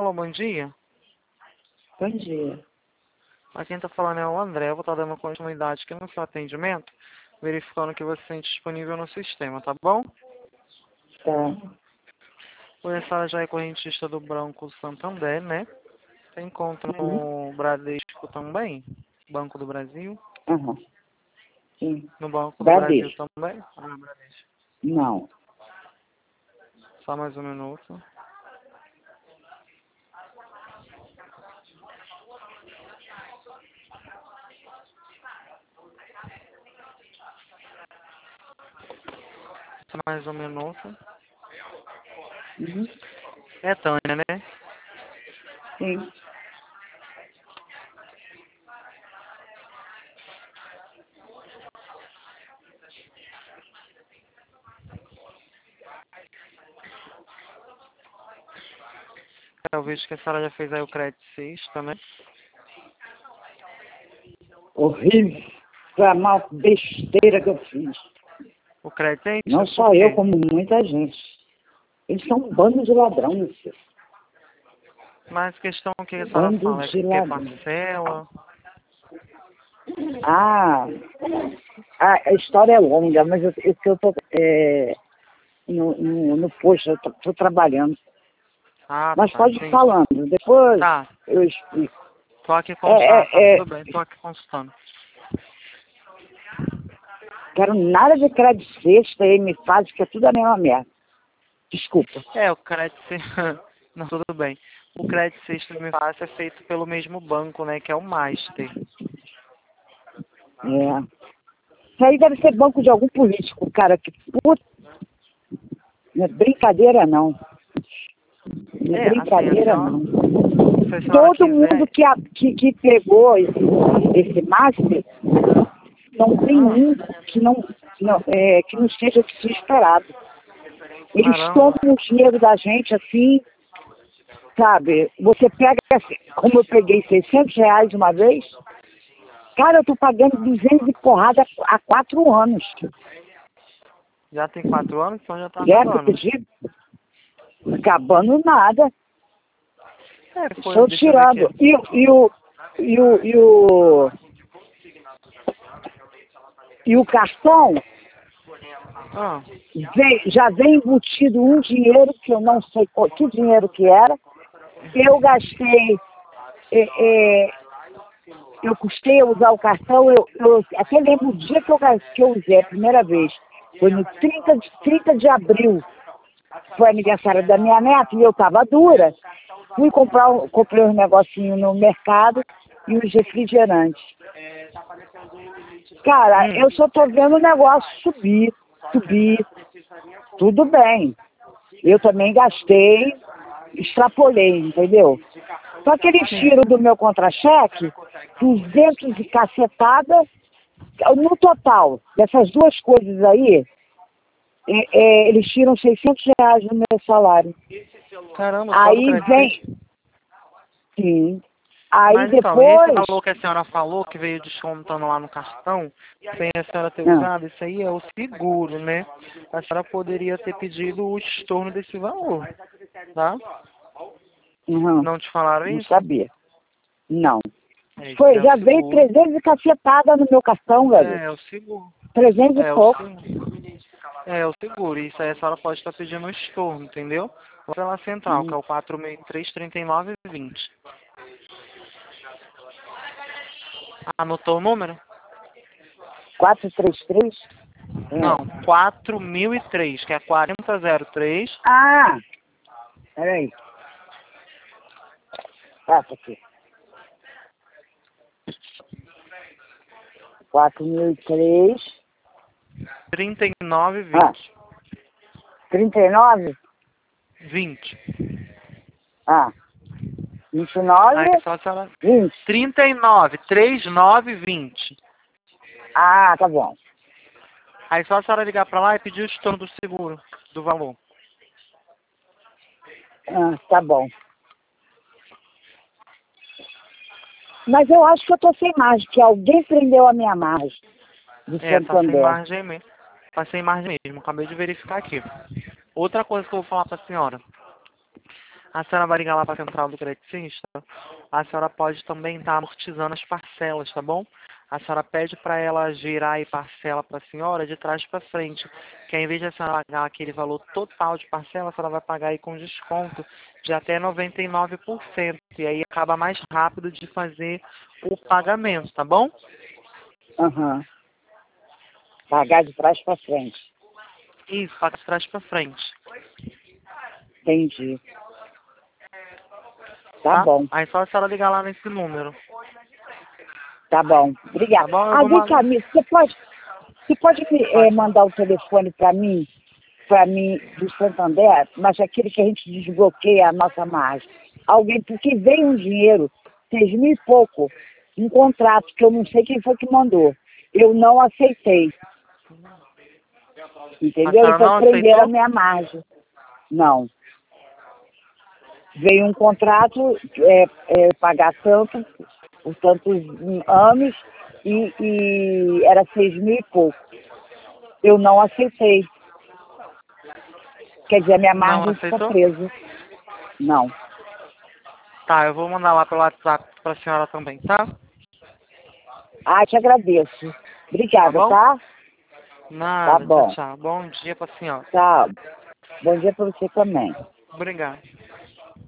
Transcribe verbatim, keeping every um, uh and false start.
Alô, bom dia. Bom dia. Aqui quem está falando é o André. Eu vou estar dando continuidade aqui no seu atendimento, verificando que você tem disponível no sistema, tá bom? Tá. Você já é correntista do Banco Santander, né? Você encontra Uhum. no Bradesco também? Banco do Brasil? Uhum. Sim. No Banco do Brasil Bradesco. também? Ah, Bradesco. Não. Só mais um minuto. Só mais um minuto. Uhum. É Tânia, né? Sim. Eu vejo que a senhora já fez aí o crédito seis também. Horrível. Foi a maior besteira que eu fiz. O crédito é Não isso, por só eu, quê? como muita gente. Eles são um bando de ladrão, meu filho. Mas questão que a senhora Bando fala é de que quer ladrão. parcela. Ah, a, a história é longa, mas eu, eu, eu tô é, no, no, no posto, eu tô, tô trabalhando. Ah, Mas tá, pode ir entendi. falando, depois Tá, eu explico. tô aqui É, consultando, tá é, é, tudo bem, tô aqui consultando. quero nada de crédito sexta aí, me faz, que é tudo a mesma merda. Desculpa. É, o crédito se- não, tudo bem. O crédito sexto me fácil é feito pelo mesmo banco, né, que é o Master. É. Isso aí deve ser banco de algum político, cara, que puta. Não é brincadeira, não. Não é É, assim, a brincadeira, senhora, não. se a senhora Todo mundo quiser. que, a, que, que pegou esse, esse master, não tem Ah, um que não, não, é, que não seja o que se esperado. Eles tomam caramba. o dinheiro da gente assim, sabe? Você pega, assim, como eu peguei seiscentos reais uma vez, cara, eu tô pagando duzentos e porrada há quatro anos. Já tem quatro anos, então já tá Já acabando. acredito, acabando nada. É, foi, Estou deixa eu ver aqui. tirando. E, o- e, o, e, o, e, o, e o cartão Ah, vem, já vem embutido um dinheiro que eu não sei qual, que dinheiro que era. Eu gastei, é, é, eu custei a usar o cartão, eu, eu até lembro o dia que eu, gas- que eu usei a primeira vez. Foi no trinta de, trinta de abril. Foi aniversário da minha neta e eu estava dura. Fui comprar, um- comprei uns negocinhos no mercado e uns refrigerantes. Cara, hum, eu só tô vendo o negócio subir, subir. Tudo bem. Eu também gastei, extrapolei, entendeu? Só que eles sim. tiram do meu contra-cheque duzentos e cacetada, no total, dessas duas coisas aí, é, é, eles tiram seiscentos reais do meu salário. Caramba, só do Aí crédito vem, sexto. sim, aí Mas então, esse depois, valor que a senhora falou, que veio descontando lá no cartão, sem a senhora ter ah, usado, isso aí é o seguro, né? A senhora poderia ter pedido o estorno desse valor, tá? uhum, Não te falaram não isso? sabia, não. É, isso Foi, é o já veio seguro. trezentos e cacetada no meu cartão, É, garoto. é o seguro. trezentos e É o pouco. seguro. É o seguro. Isso aí a senhora pode estar pedindo o estorno, entendeu? Ou pela central, que Hum, é o quatro seis três, trinta e nove, vinte. Anotou o número? quatrocentos e trinta e três? Não, É. quatro mil e três, que é quarenta zero três. Ah, peraí. Ah, tá aqui. quatro mil e três. trinta e nove Ah, vinte. trinta e nove? vinte. Ah, vinte e nove, Aí só se ela. vinte. trinta e nove, trinta e nove, vinte. Ah, tá bom. Aí só a senhora ligar pra lá e pedir o estorno do seguro, do valor. Ah, tá bom. Mas eu acho que eu tô sem margem, que alguém prendeu a minha margem do É, tá sem Santander. margem mesmo. Tá sem margem mesmo, acabei de verificar aqui. Outra coisa que eu vou falar pra senhora. A senhora vai ligar lá para a central do eletricista, a senhora pode também estar amortizando as parcelas, tá bom? A senhora pede para ela girar e parcela para a senhora de trás para frente, que ao invés de a senhora pagar aquele valor total de parcela, a senhora vai pagar aí com desconto de até noventa e nove por cento, e aí acaba mais rápido de fazer o pagamento, tá bom? Aham. Pagar de trás para frente. Isso, paga de trás para frente. Entendi. Tá, Tá? bom. Aí só a senhora ligar lá nesse número. Tá bom. Tá Obrigada. bom? Eu Ah, vou vem mandar. cá, Miss, você pode, você pode me eh, Pode. mandar o telefone para mim, para mim, do Santander, mas aquele que a gente desbloqueia a nossa margem. Alguém, porque veio um dinheiro, seis mil e pouco, um contrato que eu não sei quem foi que mandou. Eu não aceitei. A Entendeu? senhora Então não prenderam a aceitou? minha margem. Não. Veio um contrato, é, é, pagar tanto, por tantos anos, e, e era seis mil e pouco. Eu não aceitei. Quer dizer, a minha Não margem ficou aceitou? presa. Não. Tá, eu vou mandar lá pelo WhatsApp pra senhora também, tá? Ah, te agradeço. Tá Obrigada, bom? tá? Tá Nada, tchau, bom. tchau. Bom dia pra senhora. Tá. Bom dia para você também. Obrigado.